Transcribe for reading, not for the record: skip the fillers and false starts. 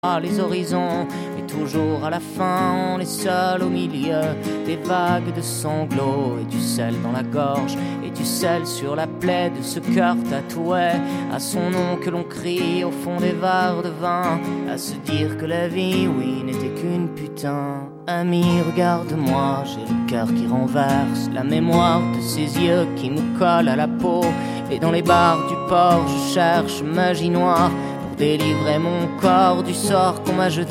Les horizons, mais toujours à la fin on est seul au milieu des vagues de sanglots et du sel dans la gorge et du sel sur la plaie de ce cœur tatoué à son nom que l'on crie au fond des verres de vin, à se dire que la vie, oui, n'était qu'une putain. Ami, regarde-moi, j'ai le cœur qui renverse, la mémoire de ses yeux qui nous collent à la peau, et dans les bars du port je cherche magie noire, délivrer mon corps du sort qu'on m'a jeté.